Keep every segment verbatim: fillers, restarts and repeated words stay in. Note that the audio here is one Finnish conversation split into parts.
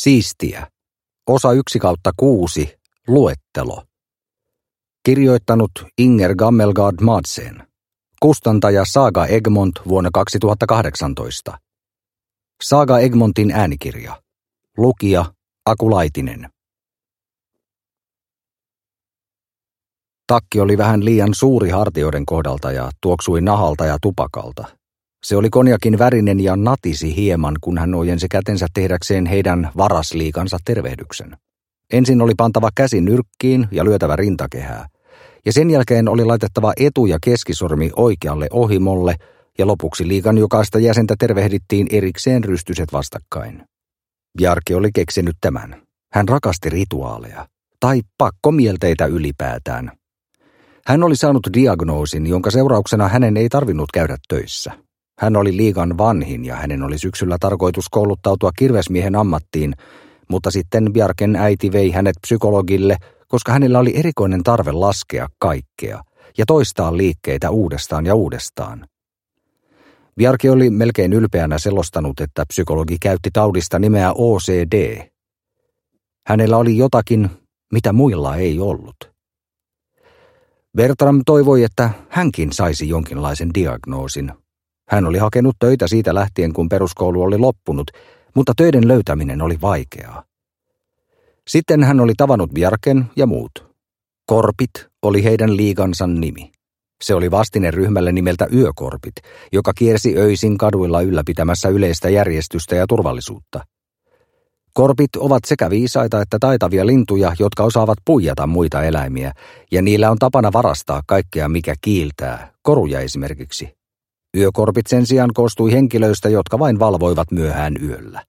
Siistiä. Osa yksi kautta kuusi. Luettelo. Kirjoittanut Inger Gammelgaard Madsen. Kustantaja Saga Egmont vuonna kaksituhattakahdeksantoista. Saga Egmontin äänikirja. Lukija Aku Laitinen. Takki oli vähän liian suuri hartioiden kohdalta ja tuoksui nahalta ja tupakalta. Se oli konjakin värinen ja natisi hieman, kun hän ojensi kätensä tehdäkseen heidän varasliikansa tervehdyksen. Ensin oli pantava käsi nyrkkiin ja lyötävä rintakehää, ja sen jälkeen oli laitettava etu- ja keskisormi oikealle ohimolle, ja lopuksi liigan jokaista jäsentä tervehdittiin erikseen rystyset vastakkain. Bjarke oli keksinyt tämän. Hän rakasti rituaaleja, tai pakkomielteitä ylipäätään. Hän oli saanut diagnoosin, jonka seurauksena hänen ei tarvinnut käydä töissä. Hän oli liigan vanhin ja hänen oli syksyllä tarkoitus kouluttautua kirvesmiehen ammattiin, mutta sitten Bjarken äiti vei hänet psykologille, koska hänellä oli erikoinen tarve laskea kaikkea ja toistaa liikkeitä uudestaan ja uudestaan. Bjarke oli melkein ylpeänä selostanut, että psykologi käytti taudista nimeä O C D. Hänellä oli jotakin, mitä muilla ei ollut. Bertram toivoi, että hänkin saisi jonkinlaisen diagnoosin. Hän oli hakenut töitä siitä lähtien, kun peruskoulu oli loppunut, mutta töiden löytäminen oli vaikeaa. Sitten hän oli tavannut Bjarken ja muut. Korpit oli heidän liigansa nimi. Se oli vastine ryhmälle nimeltä Yökorpit, joka kiersi öisin kaduilla ylläpitämässä yleistä järjestystä ja turvallisuutta. Korpit ovat sekä viisaita että taitavia lintuja, jotka osaavat puijata muita eläimiä, ja niillä on tapana varastaa kaikkea, mikä kiiltää, koruja esimerkiksi. Yökorpit sen sijaan koostui henkilöistä, jotka vain valvoivat myöhään yöllä.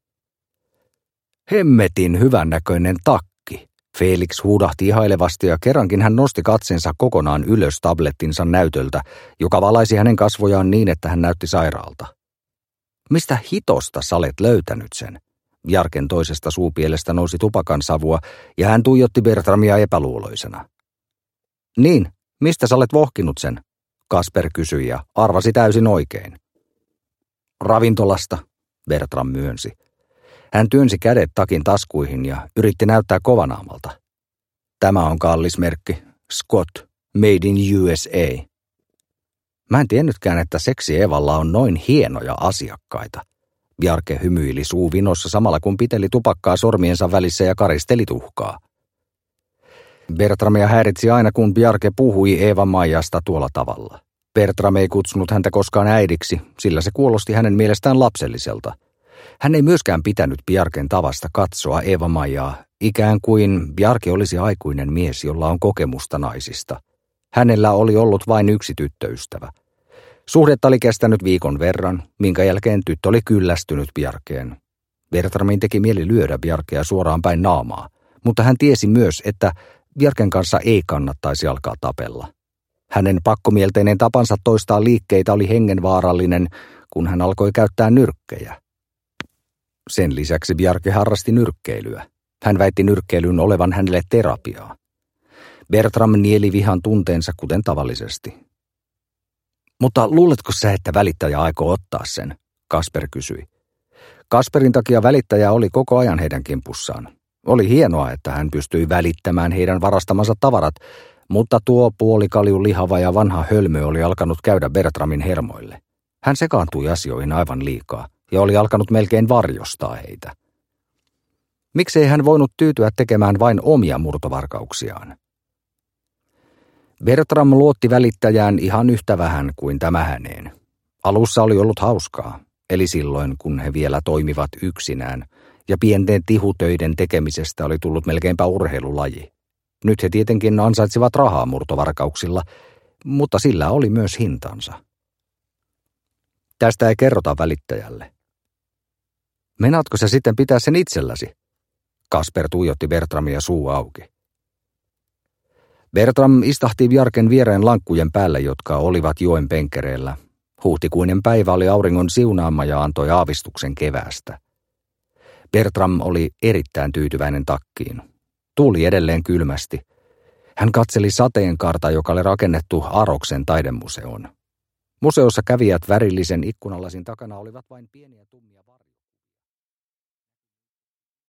Hemmetin hyvännäköinen takki, Felix huudahti ihailevasti ja kerrankin hän nosti katsensa kokonaan ylös tablettinsa näytöltä, joka valaisi hänen kasvojaan niin, että hän näytti sairaalta. Mistä hitosta sä olet löytänyt sen? Bjarken toisesta suupielestä nousi tupakan savua ja hän tuijotti Bertramia epäluuloisena. Niin, mistä sä olet vohkinut sen? Kasper kysyi ja arvasi täysin oikein. Ravintolasta, Bertram myönsi. Hän työnsi kädet takin taskuihin ja yritti näyttää kovanaamalta. Tämä on kallis merkki. Scott, made in U S A. Mä en tiennytkään, että Seksi Evalla on noin hienoja asiakkaita. Bjarke hymyili suu vinossa samalla kun piteli tupakkaa sormiensa välissä ja karisteli tuhkaa. Bertramia häiritsi aina, kun Bjarke puhui Eeva-Maijasta tuolla tavalla. Bertram ei kutsunut häntä koskaan äidiksi, sillä se kuulosti hänen mielestään lapselliselta. Hän ei myöskään pitänyt Bjarken tavasta katsoa Eeva-Maijaa, ikään kuin Bjarke olisi aikuinen mies, jolla on kokemusta naisista. Hänellä oli ollut vain yksi tyttöystävä. Suhdetta oli kestänyt viikon verran, minkä jälkeen tyttö oli kyllästynyt Bjarkeen. Bertramin teki mieli lyödä Bjarkea suoraan päin naamaa, mutta hän tiesi myös, että Bjarken kanssa ei kannattaisi alkaa tapella. Hänen pakkomielteinen tapansa toistaa liikkeitä oli hengenvaarallinen, kun hän alkoi käyttää nyrkkejä. Sen lisäksi Bjarke harrasti nyrkkeilyä. Hän väitti nyrkkeilyn olevan hänelle terapiaa. Bertram nieli vihan tunteensa kuten tavallisesti. Mutta luuletko sä, että välittäjä aikoo ottaa sen? Kasper kysyi. Kasperin takia välittäjä oli koko ajan heidän kimpussaan. Oli hienoa, että hän pystyi välittämään heidän varastamansa tavarat, mutta tuo puolikalju lihava ja vanha hölmö oli alkanut käydä Bertramin hermoille. Hän sekaantui asioihin aivan liikaa ja oli alkanut melkein varjostaa heitä. Miksei hän voinut tyytyä tekemään vain omia murtovarkauksiaan? Bertram luotti välittäjään ihan yhtä vähän kuin tämä häneen. Alussa oli ollut hauskaa, eli silloin kun he vielä toimivat yksinään, ja pienten tihutöiden tekemisestä oli tullut melkeinpä urheilulaji. Nyt he tietenkin ansaitsivat rahaa murtovarkauksilla, mutta sillä oli myös hintansa. Tästä ei kerrota välittäjälle. Menaatko sä sitten pitää sen itselläsi? Kasper tuijotti Bertramia suu auki. Bertram istahti Bjarken viereen lankkujen päälle, jotka olivat joen penkereillä. Huhtikuinen päivä oli auringon siunaama ja antoi aavistuksen keväästä. Bertram oli erittäin tyytyväinen takkiin. Tuuli edelleen kylmästi. Hän katseli sateenkaarta, joka oli rakennettu Aroksen taidemuseoon. Museossa kävijät värillisen ikkunalasin takana olivat vain pieniä tummia varjoja.